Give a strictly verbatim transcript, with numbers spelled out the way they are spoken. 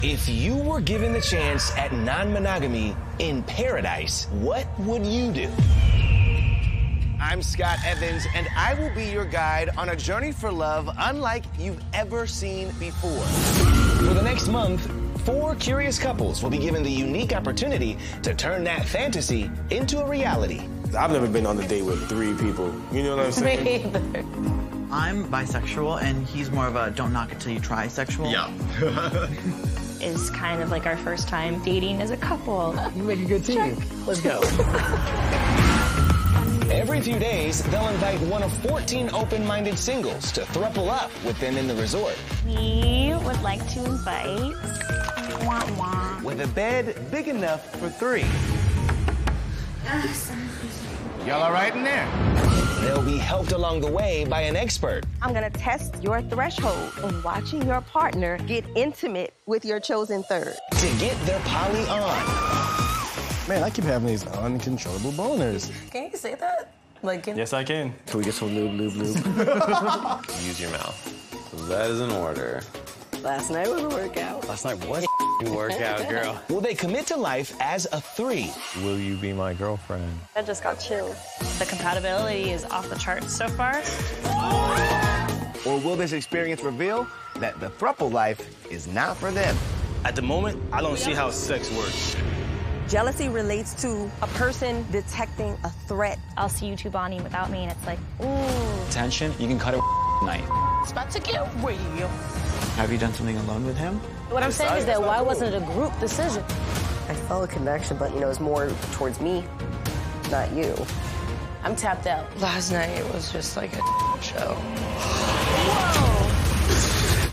If you were given the chance at non-monogamy in paradise, what would you do? I'm Scott Evans, and I will be your guide on a journey for love unlike you've ever seen before. For the next month, four curious couples will be given the unique opportunity to turn that fantasy into a reality. I've never been on a date with three people. You know what I'm saying? Me either. I'm bisexual, and he's more of a don't knock it till you try sexual. Yeah. Is kind of like our first time dating as a couple. You make a good team. Check. Let's go. Every few days, they'll invite one of fourteen open-minded singles to throuple up with them in the resort. We would like to invite wah, wah. With a bed big enough for three. Y'all all right in there? They'll be helped along the way by an expert. I'm gonna test your threshold in watching your partner get intimate with your chosen third. To get their poly on. Man, I keep having these uncontrollable boners. Can you say that? Like, can... Yes, I can. Can we get some lube, lube, lube? Use your mouth. That is in order. Last night was a workout. Last night what? Workout, girl. Will they commit to life as a three? Will you be my girlfriend? I just got chilled. The compatibility is off the charts so far. Or will this experience reveal that the throuple life is not for them? At the moment, I don't see how sex works. Jealousy relates to a person detecting a threat. I'll see you two bonding without me, and it's like, ooh. Tension, you can cut it night. It's about to get real. Have you done something alone with him? What I'm saying is that why wasn't it a group decision? I felt a connection, but, you know, it's more towards me, not you. I'm tapped out. Last night it was just like a show.